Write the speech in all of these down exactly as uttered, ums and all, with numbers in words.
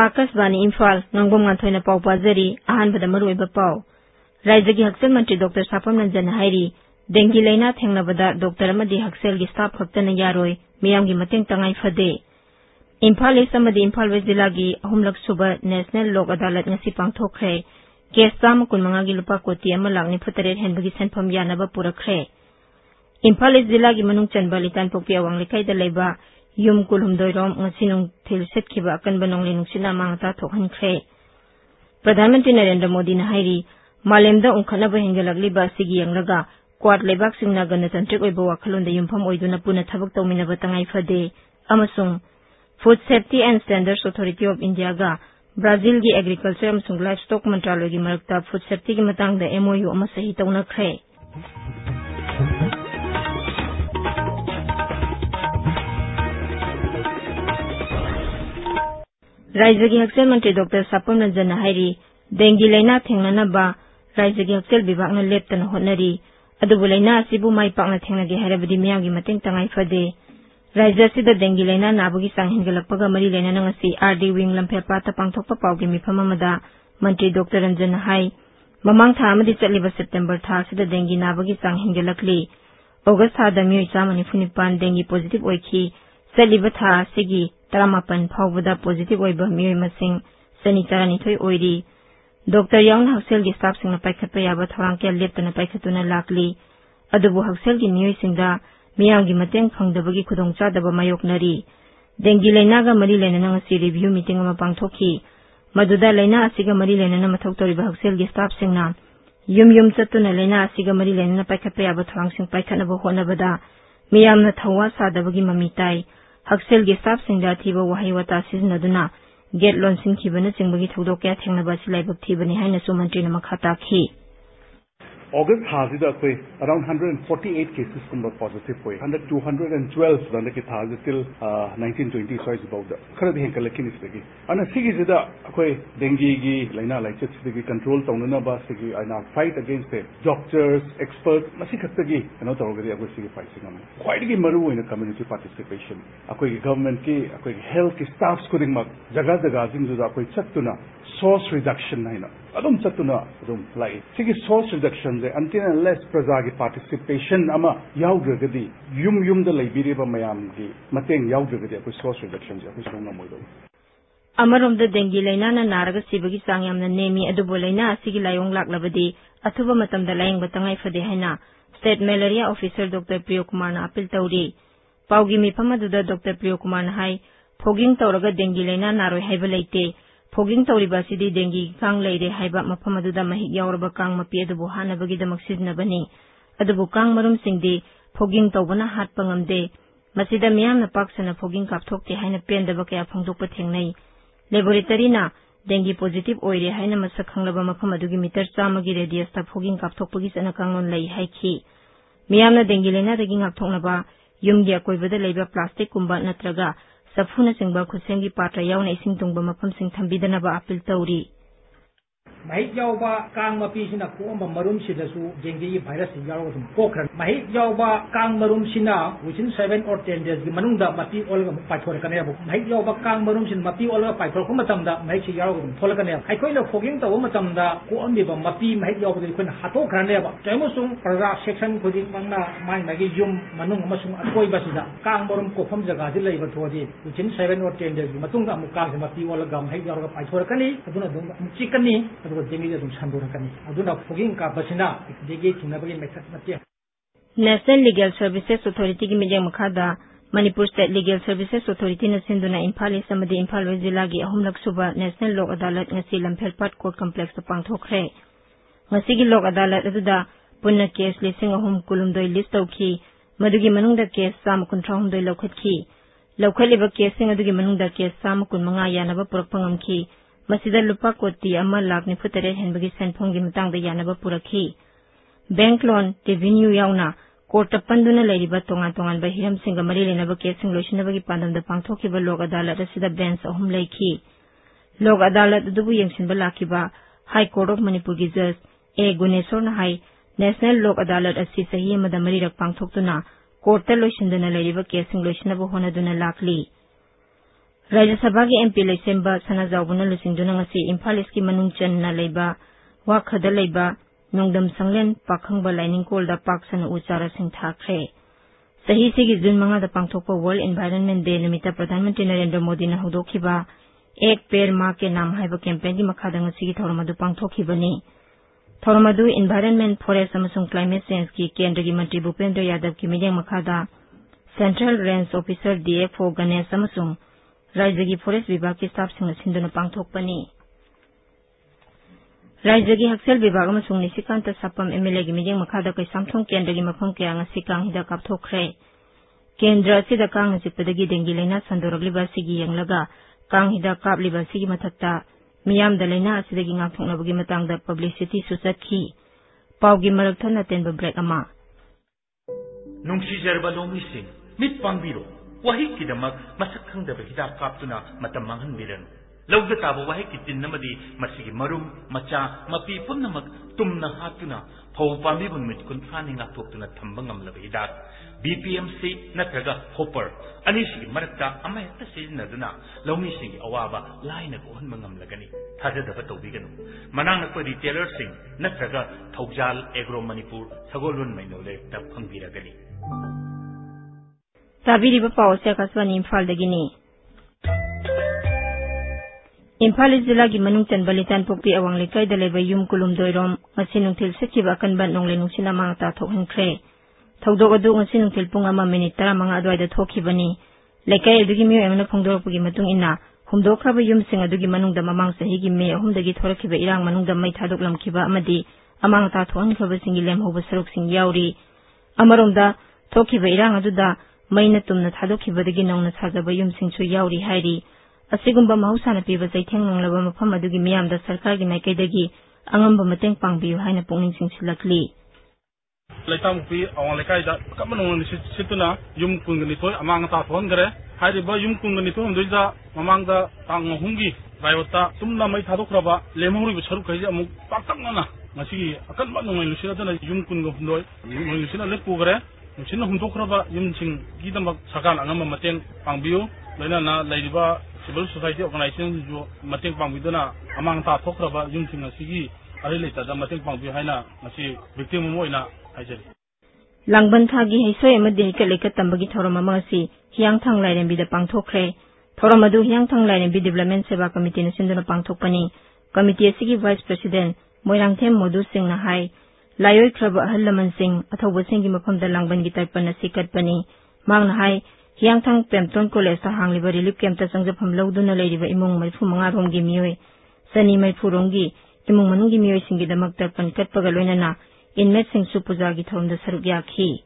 आकाशवाणी इम्फाल नंगोम गांथोइना पाउ पाजरी अहानबदा मरुइबा पाउ राज्यगी हक्सेल मंत्री डॉक्टर सापम रंजन हाइरी डेंगी लैना थेंगनबदा डॉक्टर अमदी हक्सेलगी स्टाफ खक्तना यारोय मियामगी मतेंग तंगाई फदे इम्फाल ईस्ट अमदी इम्फाल वेस्ट जिलागी अहुमलक सुबा national Lok Adalat ngasi पांगथोखरे case चाम कुनमंगागी लुपा कोटी अमा लाख निफु तरेट हेनबगी सेनफम यानबा पुरखरे इम्फाल ईस्ट जिलागी मनुंग चनबा लितान पोकपी अवांग लेकाइदा लेबा युम कुलहुमदोइरोम ngasi नुंग थिल सेटखिबा अकनबा नोंगले नुंगसिना मांगता थोखनख्रे प्रधानमंत्री नरेंद्र मोदी ने हाइरी मालेमदा उंखनबा हेंगलगलिबा सिगी यंगलगा क्वाड लेबाक सिंगना गणतंत्रिक ओइबा वाखलोंदा युमफम ओइदुना पुना थबक तौमिनबा तंगाई फदे अमसुंग food safety and standards authority of India गा ब्राजील की एग्रीकल्चर अमसुंग लाइवस्टॉक मंत्रालय की मरकता फूड सेफ्टी की मतंगदा एमओयू अमा सही तौनख्रे राज्य की हक्सेल मंत्री डॉक्टर सापम रंजन हाइरी डेंगी लैना थेंगननबा राज्य की हक्सेल विभागना लेप्तना होटनरी अदुबु लैना असिबु माइ पाकना थेंगनगे हाइरबदि मियामगी मतेंग तंगाई फदे राज्य असिदा डेंगी लैना नाबगी चांग हेंगलकपगा मरी लैना ngasi आरडी विंग लंफेपाता पांगथोकपा पाउगी मिफम अमदा मंत्री डॉक्टर रंजन हाइ ममांग था अमदि चलिबा सितंबर था असिदा डेंगी नाबगी चांग हेंगलकली अगस्त था दमियो चामनि फुनिपान डेंगी पॉजिटिव ओइखी चलिबा था सिगी तरामापन फाउबदा पॉजिटिव ओइबा मियोय मसिंग सनी तरानिथोय ओइरी डॉक्टर याउन हक्सेल की स्टाफ सिंगना पाइखतपा याबा थवांग के लेप्तना पाइखतुना लाकली अदुबु हक्सेल की मियोय सिंगदा मियामगी मतेंग फंगदबगी खुदोंचादबा मायोकनरी डेंगी लैनागा मरी लैनाना ngasi रिव्यू मीटिंग अमा पांगथोखी मदुदा लैना असिगा मरी लैनाना मथौ तौरिबा हक्सेल की स्टाफ सिंगना युम युम चतुना लैना असिगा मरी लैनाना पाइखतपा याबा थवांग सिंग पाइखतनबा होनबदा मियामना थवा सादबगी ममिताई हक्सेल की स्टाफ सिंगदा थीबा वहाई वता सिजनदुना गेट लॉन्सिंग खिबना चिंबगी थौदोक क्या थेंगनबा सिलाइबक थीबनी हाइनसु मंत्री न मखा ताखी August थाजीदा कोई around one hundred forty-eight cases कुंबा positive हुए under two hundred twelve दंड के थाजी till nineteen twenty so is about the खरद हें कलेक्शन इसमें अना सिगी जिदा कोई डेंगी की लाइना लाइचत सिगी कंट्रोल तौनना बा सिगी अना fight against it doctors experts मसी खत्तगी कनो तौरगरी अगो सिगी fight सिगम क्वाइट की मरु इन community participation अकोई गवर्नमेंट की अकोई हेल्थ की स्टाफ्स को दिंग मक जगह जगह जिंग जुदा कोई चत्तुना source reduction है ना अदम चत्तुना अदम लाई सिगी source reduction दे until unless प्रजा की participation अमा याउद्रगदी युम युम द लैबिरेबा मयाम की मतेंग याउद्रगदी अकोई source reduction जे अकोई सोंगा मोइदो अमरोम द डेंगी लैना ना नारग सिबगी चांग यामना नेमी अदुबो लैना असिगी लायोंग लाक्लबदी अथुबा मतम द लायंग बतंगाई फदे हैना स्टेट मलेरिया ऑफिसर डॉक्टर प्रियो कुमार ना अपील तौरी पाउगी मिफम अदुदा डॉक्टर प्रियो कुमार ना हाई फोगिंग तौरगा डेंगी लैना नारोय हाइबा लैते फोगिंग तौरिबा सिदी डेंगी कांग लैरे हाइबा मफम अदुदा महिक यावरबा कांग मपी अदुबो हानबगी दमक सिजनबनी अदुबो कांग मरुम सिंगदी फोगिंग तौबना हातपा ngamde मसिदा मियामना पाक्सना फोगिंग कापथोकते हाइना पेंदबा कया फंगदोकपा थेंगनै लेबोरेटरी ना डेंगी पॉजिटिव ओइरे हाइना मसक खंगलबा मफम अदुगी मीटर चामगी रेडियस ता फोगिंग कापथोकपगी सना कांगलोन लै हाइखी मियामना डेंगी लैना दगी ngakthoknaba युमगी अकोइबदा लैबा प्लास्टिक कुंबा नत्रगा सफुना सिंगबा खुसेंगी पात्र यावना इसिंग तुंगबा मफम सिंग थंबिदनबा अपील तौरी महिक यावबा कांग मपीसिना कोंबा मरुम सिदसु डेंगी भाइरस यावो तुम पोखर महिक यावबा कांग मरुम सिना within seven or ten days gi manungda mati olga paithor kane bu महिक यावबा कांग मरुम सिन मपी olga paithor ko matamda महिक si यावो तुम थोल कने आइखोइ ल फोगिंग तव matamda को अम्बिबा मपी महिक यावो दि कोन हातो खरने बा तैमोसुं प्रजा सेक्शन खुदि मंगना माइ मागी युम मनung अमसुं अकोइ बसिदा कांग मरुम कोफम जगा दि लैबा थोदि within seven or ten days gi matung amu कांग मपी olga महिक यावो paithor kani aduna dum chikani national legal services authority की मिजेंग मखादा Manipur state legal services authority न सिंधुना इम्फाल ईस्ट अमदी इम्फाल वेस्ट जिला की अहुमलक सुबा नेशनल लोक अदालत ngasi लम्फेलपाट कोर्ट कॉम्प्लेक्स पांगथोखरे ngasi की लोक अदालत अदुदा पुन्ना केस लिसिंग अहुम कुलुमदोय लिस्ट तौखी मदुगी मनुंगदा केस चाम कुंथ्राहुमदोय लौखतखी लौखलिबा केसिंग अदुगी मनुंगदा केस चाम कुनमंगा यानबा पुरकपा ngamखी मसिदा लुपा कोटी अमा लाख निफु तरेट हेनबगी सेनफोंगी मतंगदा यानबा पुरखी बैंक लोन रेवेन्यू यावना कोर्ट पंदुना लैरिबा तोंगान तोंगान बा हिरम सिंग मरी लेनबा केसिंग लोइसिनबगी पांदमदा पांगथोखिबा लोक अदालत असिदा बेंच अहुम लैखी लोक अदालत दुबु यंगसिनबा लाखिबा हाई कोर्ट ऑफ मणिपुर की जज ए गुनेश्वर हाई नेशनल लोक अदालत असि सही अमदा मरीरक पांगथोक्तुना कोर्ट लोइसिनदना लैरिबा केसिंग लोइसिनबा होनदुना लाखली Rajya Sabha ki M P Laisemba Sanajawbuna lusingduna ngasi Imphal East ki manung channa leiba wakhada leiba nongdam sanglen pakhangba lining kolda paksana uchara sing thakre sahi sigi June manga da pangthokpa World Environment Day nimita Pradhan Mantri Narendra Modi na hudokhiba ek per ma ke naam haiba campaign gi makhada ngasi gi thoramadu pangthokhibani thoramadu Environment Forest amasung Climate Change ki kendra gi Mantri Bhupendra Yadav ki mijeng makhada Central Range Officer D F O Ganesh amasung Rajya ki Forest Vibhag ki staff sing sinduna pangthokpani Rajya ki Haksel Vibhag amasung Nisikanta Sapam M L A gi mijeng makhada kai samthong kendra gi mafam kaya ngasi kang hida kapthokre kendra sida kang chippadagi dengi laina sandorogliba sigi yanglaga kang hida kapliba sigi mathakta miyam da laina asidagi ngakthoknabagi matangda publicity susatki pawgi marakthana tenba break ama nungsi jarba lomising mit pangbiro wahi kidamak masak khangdaba hidak kaptuna matam manghanbiran lawda tabo wahi kitin namadi masigi marum macha mapi pumnamak tumna hatuna phau pambi bun mit kun thani ngakthokuna thambangam laba hidak B P M C natraga hopper anisi marakta amayta siznaduna lawmising awaba laina kohon mangamlagani thajadaba tawbiganu manang nakpa retailer sing natraga Thaujal Agro Manipur Sagolun mainole ta phangbiragani Tabiriba pawse akaswani Imphal dagini Imphal Jilla gi manung chan balitan pokpi awang lekai da leba yum kulum doirom ngasi nungthil sekhiba kanban nongle nungsina mangta thokhankhre thogdog adu ngasi nungthil pung ama minute tara manga adwaida thokhibani lekai adugi mi amna phongdorpugi matung ina humdokhraba yum sing adugi manungda mamang sahi gi me ahum dagi thorakhiba irang manungda mai thadoklamkhiba amadi amangta thohankhaba singi lemhoba saruk sing yauri amaromda thokhiba irang aduda maina tumna thadokkhibadagi nongna sajaba yum singchu yauri hairi asigumba mahusana piba jaitheng nonglaba mafam adugi miyamda sarkar gi maikaidagi angamba mateng pangbiyu haina pungning singsilakli Laitang pi awang lekai da kamanong ni situna yum kungni toy amang ta thon gare hairi ba yum kungni to amdoi da mamang da tang hungi rayota tumna mai thadokraba lemhuri bu saruk kai amuk paktakna ngasi akan ba nongai lusira da yum kungo hundoi nongai lusina lekku gare lusina hundokraba yum sing gidamak sakan angama mateng pangbiyu laina na laiba civil society organization jo mateng pangbiduna amang ta thokraba yum sing ngasi ari leita da mateng pangbiyu haina ngasi victim moina Langban thagi haisoi amadi kaleka tambagi thorama masi hiang thang lairembi da pangthokre thoramadu hiang thang lairembi development seva committee na sinduna pangthokpani committee asigi vice president Moirangthem Modu Singh na hai layoi khraba halaman singh athoba singh gi mafamda langban gi tarpana sikatpani mangna hai hiang thang pemton college ta hangliba relief camp ta sangjapam lawduna leiriba imung maifu manga rom gi mioi sani maifu rongi imung manung gi mioi singi damak tarpan katpaga loinana inmet sing su puja gi thomda saruk yakhi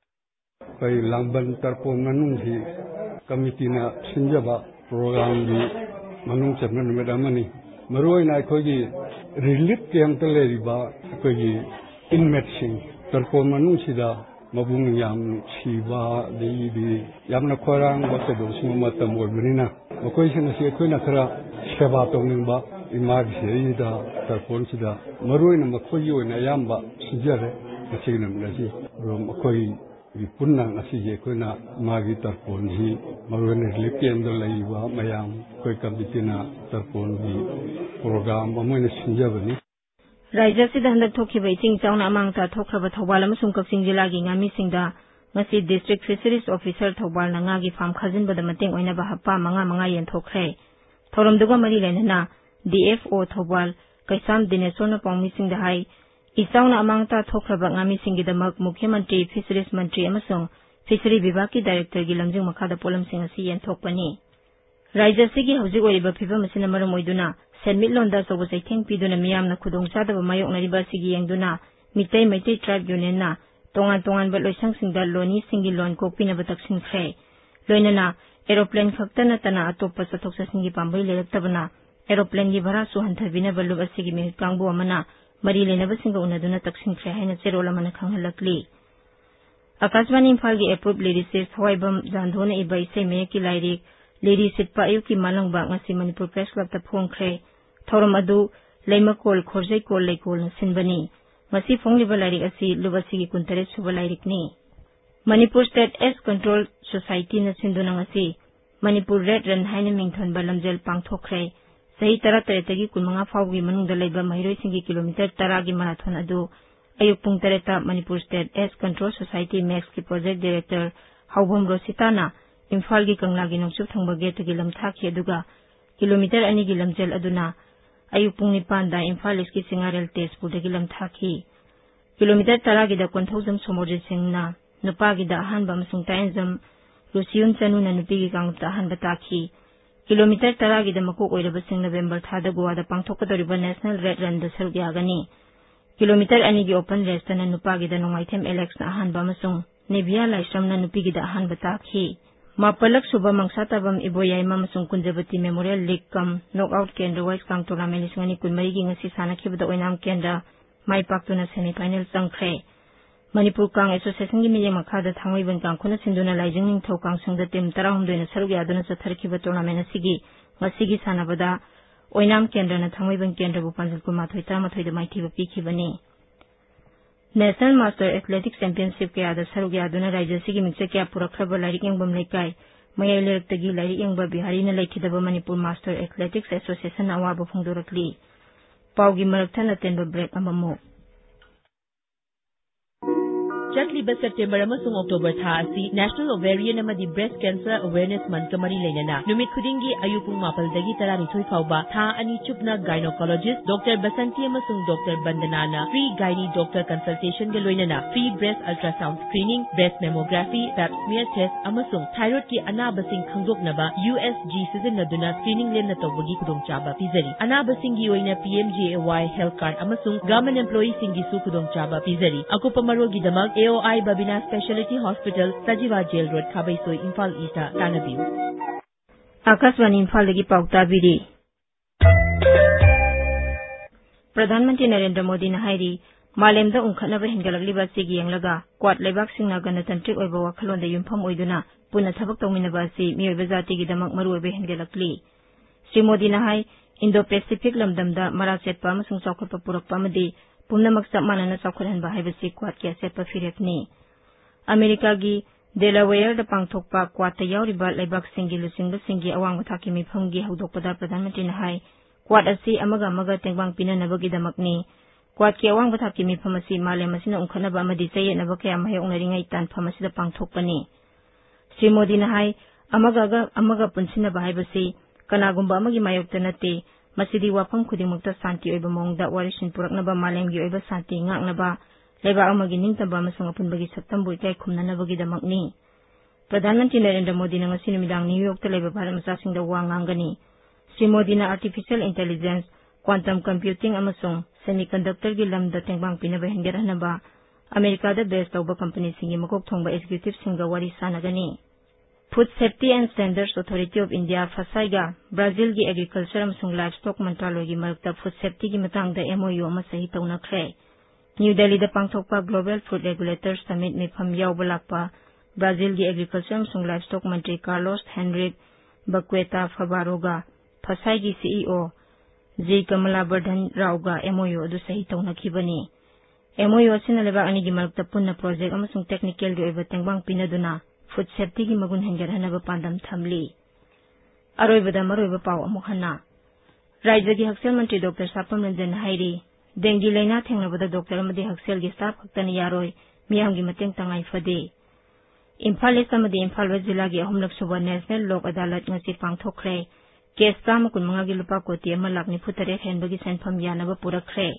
kai langban tarpo manung hi committee na sinjaba program gi manung chapna medamani maroi na khoi gi relief camp ta le riba khoi gi inmet sing tarpo manung sida mabung yam siba de di yamna khorang ba se do sing matam orbinina khoi sina se khoi na khara seba tongning ba imag se da tarpon sida maroi na khoi yo na yamba sijare asing nam nasi rom khoi punna asi je khoi na magi tarpon hi maroi na lekem do laiwa mayam khoi kambitina tarpon hi program amoina sinjabani Rajya sida handak thokhiba iching chauna amangta thokhraba Thawbal amasung Kaksing Jilla gi ngami singda ngasi district fisheries officer Thawbal na nga gi farm khajinbada mateng oina ba happa manga manga yen thokre thoramduga mari lenana D F O Thawbal kaisam dinesona pangmi singda hai isauna amangta thokhraba ngami singi damak Mukhyamantri Fisheries Mantri amasung Fishery Vibhag ki director gi lamjing makhada polam sing asi yen thokpani Rajya sigi hojik oiba phibam asina maram oiduna Senmitlonda sobo saitheng piduna miyamna khudongchadaba mayoknariba sigi yengduna Mitai Maitai Tribe Union na tongan tongan ba loisang singda loni singi lon kokpinaba taksinkhre loinana aeroplane khaktana tana atopa sathok sasingi pambai leraktabana aeroplane gi bhara su hanthabina balub asigi mihut kangbu amana mari lenaba singa unaduna taksinkhre haina cherola mana khanghalakli Akashvani Imphal gi approved lyricist Thawaibam Jandhona iba isai mayaki lairik Lady Sitpa Ayuki Malangba ngasi Manipur Press Club ta phongkhre thoram adu leimakol khorjai kol leikol na sinbani ngasi phongliba lairik asi lubasi gi kuntare suba lairik ni Manipur State Pest Control Society na sinduna ngasi Manipur Red Run haina mingthonba lamjel pangthokre sahi tara taretagi kunmanga fawgi manungda leiba mahiroi singi kilometer tara gi marathon adu ayuk pung tareta Manipur State S Control Society Max ki project director Haubom Rositana Imphal gi Kangla gi nongsup thangba gate gi lamthaki aduga kilometer ani gi lamjel aduna ayuk pung nipan da Imphal is ki Singarel Tezpur gi lamthaki kilometer tara gi da konthojam Somorjit Singh na nupa gi da ahanba amasung tainjam Luciun Chanu na nupi gi kangta ahanba taki kilometer tara gi da makok oiraba sing November thada Goa da pangthokadoriba National Red Run da saruk yagani kilometer ani gi open race na nupa gi da Nongaithem Alex na ahanba amasung Nevia Laisram na nupi gi da ahanba taki Mapalak suba mangsatabam iboyay mamasung Kunjabati Memorial League kam knockout kendra wise kang tournament isngani kunmari gi ngasi sanakibada oinam kendra mai paktuna semi final changkhre Manipur Kang Association gi miyeng makhada thangwaiban kang khuna sinduna laijing ningthau kang sangda team thirty-nine na saruk yaduna chatharkiba tournament asigi ngasigi sanabada oinam kendra na thangwaiban kendra bu panjal ku mathoi thirty-three da maithiba pikhibani National Master Athletics Championship ke ada saruk yaduna rajya sigi mingse kya purakraba lairik yengbam leikai mayai lerektagi lairik yengba bihari na laikhidaba Manipur Master Athletics Association awaba phungdorakli paugi marakthana tenba break amamu Chatliba September amasung October tha asi National Ovarian amadi Breast Cancer Awareness Month kamari leinana numit khudingi ayupung mapal dagi taranithoi fauba tha ani chupna gynecologist Doctor Basanti amasung Doctor Bandanana free gynae doctor consultation ga loinana free breast ultrasound screening breast mammography pap smear test amasung thyroid ki anabasing khangdoknaba U S G sizinaduna screening lemna tawbagi khudongchaba pizari anabasingi oina P M J A Y health card amasung government employee singi su khudongchaba pizari akupa marogi damak A O I Babina Specialty Hospital, Sajiva Jail Road, Kabaisoi, Imphal East, Tanabiu. Akaswani Imphal lagi paukta biri. Pradhanmantri Narendra Modi na hairi malemda ungkhatnaba hengalagliba sigi yenglaga kwat leibak singna ganatantric oiba wakhalonda yumpham oiduna punna thabak tawminaba asi miyoiba zatigi damak maru oiba hengalakli. Sri Modi na hai Indo-Pacific lamdamda mara setpa amasung chawkhatpa purakpa amadi Pumnamak chap manana chawkhathanba haibasi kwat kya setpa firekni America gi Delaware da pangthokpa kwat yauriba leibak singi lusingba singi awangba thaki mifhamgi hawdokpada Pradhanmantri na hai kwat asi amaga amaga tengbang pinanabagi damakni kwat ki awangba thaki mifham asi malem asina ungkhanaba amadi chayetnaba kaya mayoknaringai tanpham asida pangthokpani Sri Modi na hai amaga amaga punsinaba haibasi kanagumba amagi mayokta nate Masidi wafam khudingmakta santi oiba mongda warishin puraknaba malemgi oiba santi ngaknaba leba amagi ningtamba amasung apunbagi saktambu ikai khumnanabagi damakni Pradhanmantri Narendra Modi na ngasi numidang New York ta leba bharat machasingda wa ngangani Sri Modi na artificial intelligence quantum computing amasung semiconductor gi lamda tengbang pinaba hengerhanaba America da base tawba company singi makok thongba executive singa wari sanagani Food Safety and Standards Authority of India Fasaiga Brazil gi Agriculture amasung Livestock Mantraloy gi marakta Food Safety gi matangda M O U ama sahi tawnakre New Delhi da pangthokpa Global Food Regulators Summit mifam yawba lakpa Brazil gi Agriculture amasung Livestock Mantri Carlos Henrique Baqueta Fabaroga Fasai gi C E O J Kamala Bardhan Rauga M O U adu sahi tawnakibani M O U asina lebak ani gi marakta punna project amasung technical gi oiba tengbang pinaduna Food safety ki magun hengerhanaba pandam thamli aroibada maroiba paw amuk hana Rajya gi Haksel Mantri Doctor Sapam Ranjan hairi dengue laina thengnabada doctor amadi Haksel gi staff khaktani yaroi miyam gi mateng tangai fade Imphal East amadi Imphal West jilla gi ahumlak suba National Lok Adalat ngasi pangthokre case tam kunmanga gi lupa koti ama lakni futare henbagi senpham yanaba purakre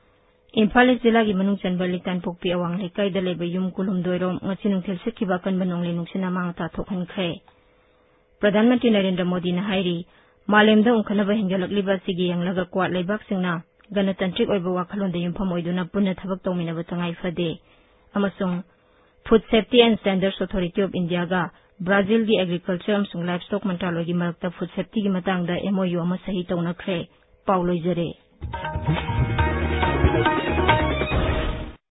Imphal East jilla gi manung chanbali tanpokpi awang lekai da leba yum kulum doirom ngasi nungthel sikhiba kanba nongli nungsina mangta thokhankhre Pradhanmantri Narendra Modi na hairi malemda ungkhanaba hengalakliba sigi yanglaga kwat leibak singna ganatantric oiba wakhalonda yumpham oiduna punna thabak tawminaba tangai fade amasung Food Safety and Standards Authority of India ga Brazil gi Agriculture amasung Livestock Mantraloy gi marakta Food Safety gi matangda M O U ama sahi tawnakre pauloi jare